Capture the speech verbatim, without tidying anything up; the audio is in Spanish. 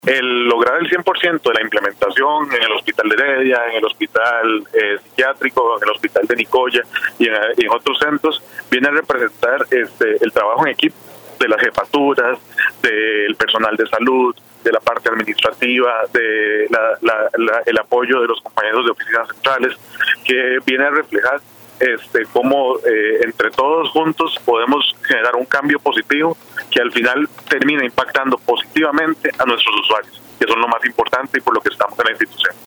El lograr el cien por ciento de la implementación en el hospital de Heredia, en el hospital eh, psiquiátrico, en el hospital de Nicoya y en, y en otros centros, viene a representar este, el trabajo en equipo de las jefaturas, del personal de salud, de la parte administrativa, de la, la, la, el apoyo de los compañeros de oficinas centrales, que viene a reflejar este cómo eh, entre todos juntos podemos generar un cambio positivo que al final termina impactando positivamente a nuestros usuarios, que son lo más importante y por lo que estamos en la institución.